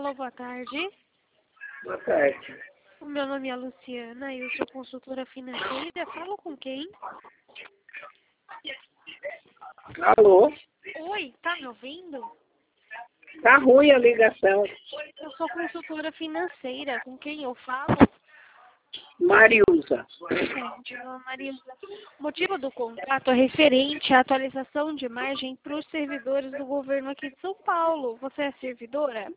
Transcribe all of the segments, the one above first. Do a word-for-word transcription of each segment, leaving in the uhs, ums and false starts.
Alô, boa tarde. Boa tarde. O meu nome é Luciana e eu sou consultora financeira. Falo com quem? Alô? Oi, tá me ouvindo? Tá ruim a ligação. Eu sou consultora financeira. Com quem eu falo? Mariusa. Continua, Marisa. O motivo do contrato é referente à atualização de margem para os servidores do governo aqui de São Paulo. Você é servidora?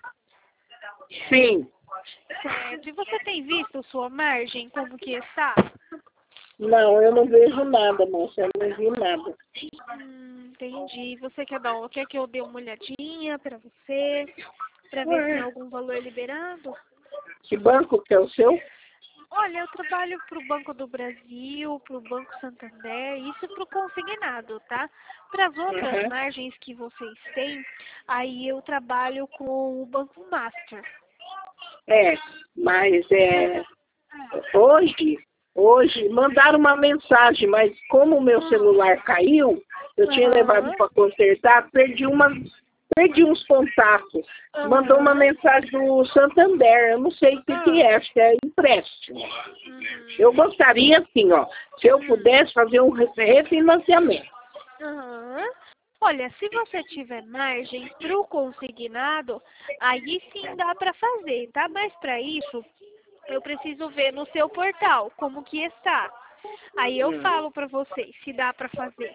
Sim. Certo. E você tem visto sua margem, como que está? Não, eu não vejo nada, moça. Eu não vi nada. Hum, entendi. Você quer dar, quer que eu dê uma olhadinha para você, para ver se tem algum valor liberado? Que banco que é o seu? Olha, eu trabalho para o Banco do Brasil, para o Banco Santander, isso para o consignado, tá? Para as outras Uhum. margens que vocês têm, aí eu trabalho com o Banco Master. É, mas é... Hoje, hoje, mandaram uma mensagem, mas como o meu celular caiu, eu tinha Aham. levado para consertar, perdi uma... Perdi uns contatos. Aham. Mandou uma mensagem do Santander. Eu não sei o que, Ah. que é, acho que é empréstimo. Uhum. Eu gostaria, assim, ó, se eu pudesse fazer um refinanciamento. Aham. Olha, se você tiver margem para o consignado, aí sim dá para fazer, tá? Mas para isso, eu preciso ver no seu portal como que está. Aí eu Hum. falo para vocês se dá para fazer.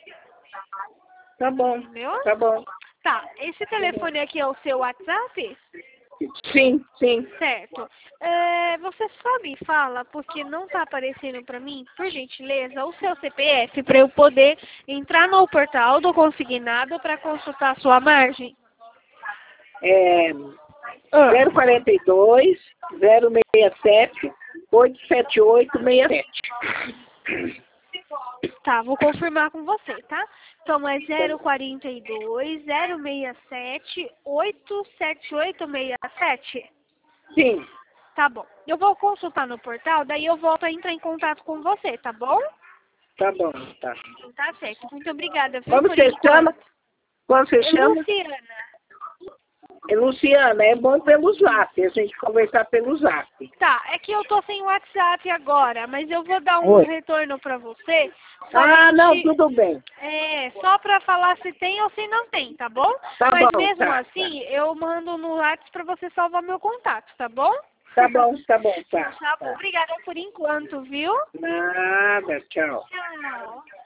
Tá bom, Entendeu? tá bom. Tá, esse telefone aqui é o seu WhatsApp? Sim, sim. Certo. É, você só me fala, porque não tá aparecendo para mim, por gentileza, o seu C P F para eu poder entrar no portal do consignado para consultar a sua margem. É Ah. zero quarenta e dois, zero sessenta e sete, oito sete oito, seis sete. Tá, vou confirmar com você, tá? Então é zero quarenta e dois, zero sessenta e sete, oito sete oito, seis sete? Sim, Tá bom. Eu vou consultar no portal, daí eu volto a entrar em contato com você, tá bom? tá bom, tá. Tá certo. Muito obrigada, viu, Como por você enquanto. chama? Como você É chama? Luciana. É Luciana, é bom pelo zap, a gente conversar pelo zap. Tá, é que eu tô sem WhatsApp agora, mas eu vou dar um Oi. retorno pra você. Ah, não, somente- tudo bem. É, só pra falar se tem ou se não tem, tá bom? Tá Mas bom, mesmo tá, assim, eu mando no WhatsApp pra você salvar meu contato, tá bom? Tá bom, tá bom, tá. Tá bom, tá. obrigada por enquanto, viu? Nada, tchau. Tchau.